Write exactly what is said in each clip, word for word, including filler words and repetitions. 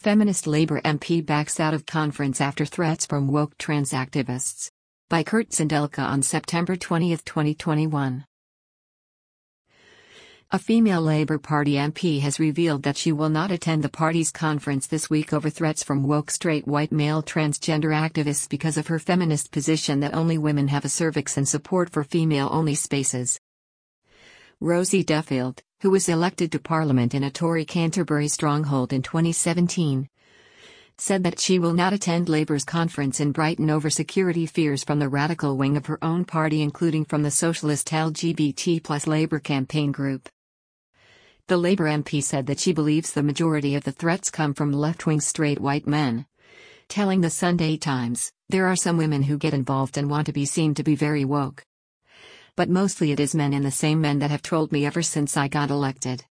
Feminist Labour M P backs out of conference after threats from woke trans activists. By Kurt Zindelka on September twentieth, twenty twenty-one. A female Labour Party M P has revealed that she will not attend the party's conference this week over threats from woke straight white male transgender activists because of her feminist position that only women have a cervix and support for female-only spaces. Rosie Duffield, who was elected to Parliament in a Tory Canterbury stronghold in twenty seventeen, said that she will not attend Labour's conference in Brighton over security fears from the radical wing of her own party, including from the socialist L G B T plus Labour campaign group. The Labour M P said that she believes the majority of the threats come from left-wing straight white men, telling the Sunday Times, "There are some women who get involved and want to be seen to be very woke. But mostly it is men, and the same men that have trolled me ever since I got elected.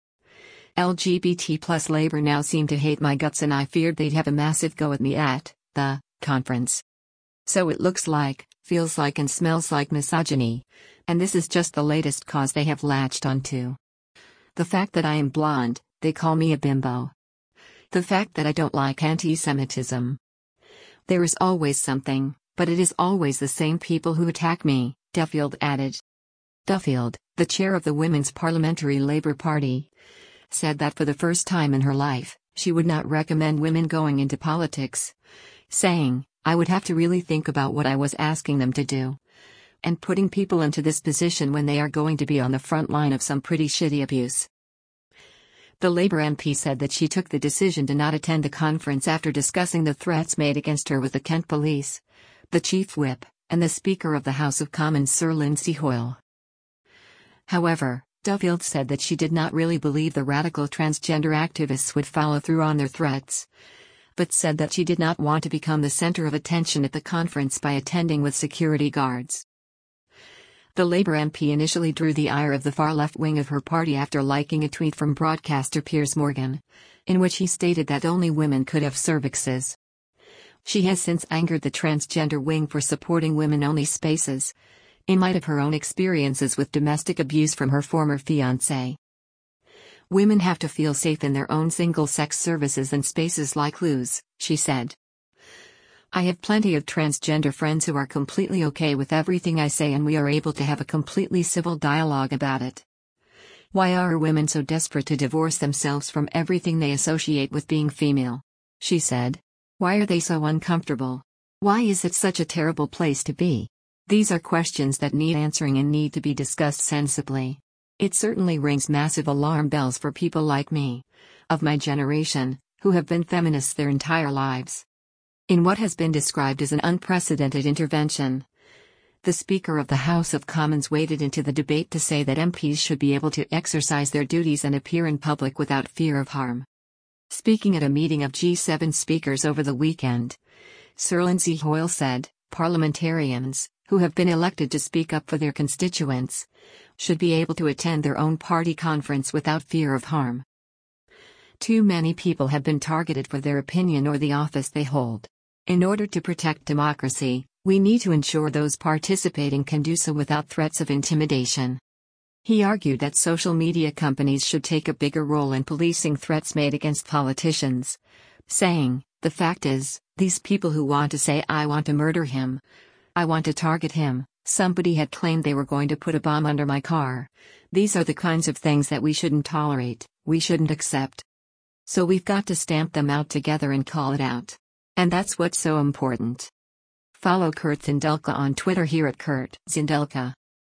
L G B T plus Labour now seem to hate my guts, and I feared they'd have a massive go at me at the conference. So it looks like, feels like and smells like misogyny, and this is just the latest cause they have latched onto. The fact that I am blonde, they call me a bimbo. The fact that I don't like anti-Semitism. There is always something, but it is always the same people who attack me," Duffield added. Duffield, the chair of the Women's Parliamentary Labour Party, said that for the first time in her life, she would not recommend women going into politics, saying, "I would have to really think about what I was asking them to do. And putting people into this position when they are going to be on the front line of some pretty shitty abuse." The Labour M P said that she took the decision to not attend the conference after discussing the threats made against her with the Kent Police, the Chief Whip, and the Speaker of the House of Commons Sir Lindsay Hoyle. However, Duffield said that she did not really believe the radical transgender activists would follow through on their threats, but said that she did not want to become the center of attention at the conference by attending with security guards. The Labour M P initially drew the ire of the far left wing of her party after liking a tweet from broadcaster Piers Morgan, in which he stated that only women could have cervixes. She has since angered the transgender wing for supporting women-only spaces, in light of her own experiences with domestic abuse from her former fiancé. "Women have to feel safe in their own single-sex services and spaces like loos," she said. "I have plenty of transgender friends who are completely okay with everything I say, and we are able to have a completely civil dialogue about it. Why are women so desperate to divorce themselves from everything they associate with being female?" she said. "Why are they so uncomfortable? Why is it such a terrible place to be? These are questions that need answering and need to be discussed sensibly. It certainly rings massive alarm bells for people like me, of my generation, who have been feminists their entire lives." In what has been described as an unprecedented intervention, the Speaker of the House of Commons waded into the debate to say that M Ps should be able to exercise their duties and appear in public without fear of harm. Speaking at a meeting of G seven speakers over the weekend, Sir Lindsay Hoyle said, "Parliamentarians, who have been elected to speak up for their constituents, should be able to attend their own party conference without fear of harm. Too many people have been targeted for their opinion or the office they hold. In order to protect democracy, we need to ensure those participating can do so without threats of intimidation." He argued that social media companies should take a bigger role in policing threats made against politicians, saying, "The fact is, these people who want to say 'I want to murder him, I want to target him, somebody had claimed they were going to put a bomb under my car,' these are the kinds of things that we shouldn't tolerate, we shouldn't accept. So we've got to stamp them out together and call it out. And that's what's so important." Follow Kurt Zindelka on Twitter here at Kurt Zindelka.